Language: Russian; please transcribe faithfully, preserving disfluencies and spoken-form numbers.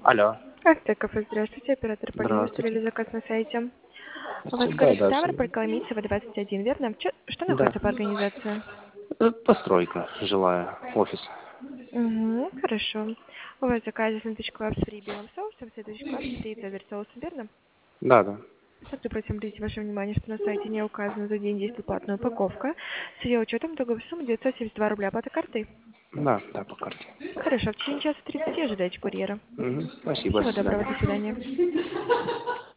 Алло. Артеков, здравствуйте, оператор Полина, Здравствуйте. оставили заказ на сайте. У вас Да, город да, всё Ставрополь, верно. Коломийцева, двадцать один, верно? Чё- что Да. находится по организации? Э, постройка жилая, офис. Угу, хорошо. У вас заказ сэндвич клаб с фри белым соусом, сэндвич клаб с фри цезарь соусом, верно? Да, да. Также просим обратить ваше внимание, что на сайте не указана за день действует платная упаковка. С ее учетом итоговая сумма девятьсот семьдесят два рубля. Оплата картой? Да, да, по карте. Хорошо, в течение часа тридцати ожидайте курьера. Мгм. Спасибо, до Всего доброго, свидания. до свидания.